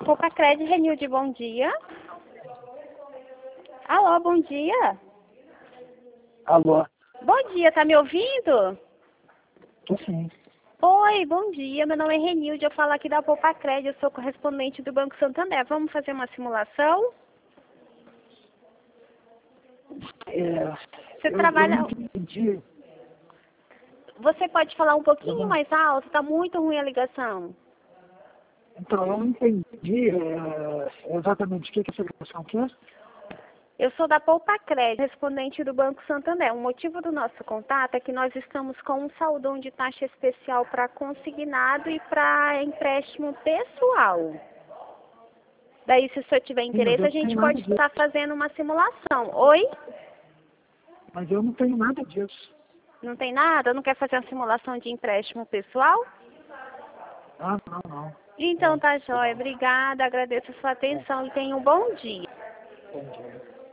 Poupa-Cred, Renilde, bom dia. Alô, bom dia. Alô? Bom dia, tá me ouvindo? Tô sim. Oi, bom dia. Meu nome é Renilde, eu falo aqui da Poupa-Cred, eu sou correspondente do Banco Santander. Vamos fazer uma simulação? Você Eu trabalha... não entendi. Você pode falar um pouquinho mais alto? Tá muito ruim a ligação. Então, eu não entendi exatamente o que essa ligação quer. Eu sou da Poupa-Cred, correspondente do Banco Santander. O motivo do nosso contato é que nós estamos com um saldão de taxa especial para consignado e para empréstimo pessoal. Daí, se o senhor tiver Sim, mas interesse, eu a não tenho gente nada pode disso. estar fazendo uma simulação. Oi? Mas eu não tenho nada disso. Não tem nada? Não quer fazer uma simulação de empréstimo pessoal? Ah, não. Então, tá jóia. Obrigada, agradeço a sua atenção e tenha um bom dia. Entendi.